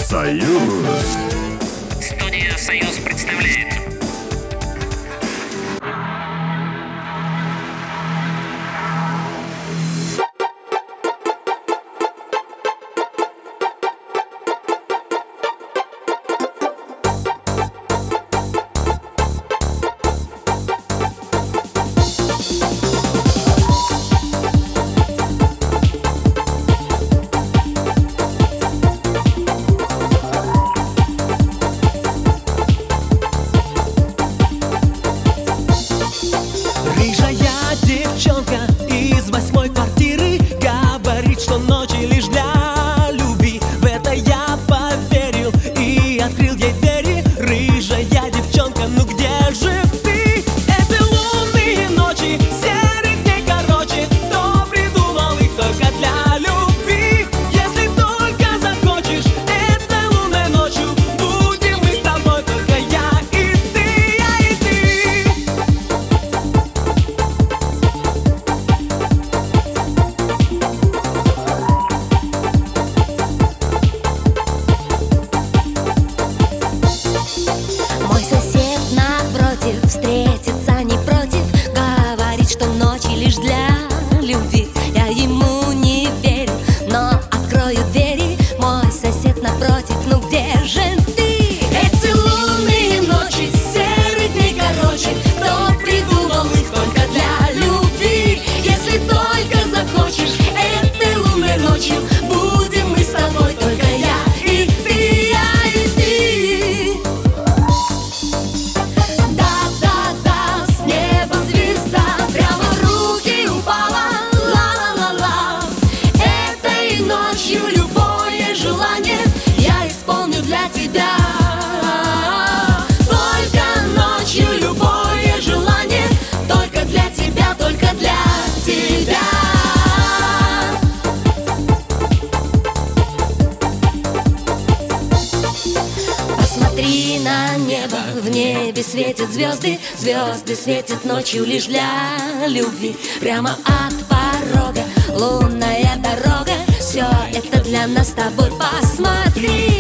Союз. Студия «Союз» представляет. Рыжая девчонка из 8-й квартиры говорит, что ночи лишь для любви. В это я поверил и открыл ей двери. Рыжая девчонка, ну где же ты? Эти лунные ночи, серых дней короче, кто придумал их только для любви? Если только захочешь, этой лунной ночью будем мы с тобой, только я и ты, я и ты. Мой сосед напротив встретиться не против, говорит, что ночи лишь для любви. Я ему не верю, но открою двери. Мой сосед напротив, ну где же ты? Эти лунные ночи, серых дней короче, кто придумал их только для любви? Если только захочешь, этой лунной ночью будем мы с тобой, только я и ты, я и ты. Да-да-да, с неба звезда прямо в руки упала, ла-ла-ла-ла. Этой ночью любое желание я исполню для тебя. Только ночью любое желание, только для тебя, только для тебя. Посмотри на небо, в небе светят звезды. Звезды светят ночью лишь для любви. Прямо от порога лунная дорога, все это для нас с тобой. Посмотри.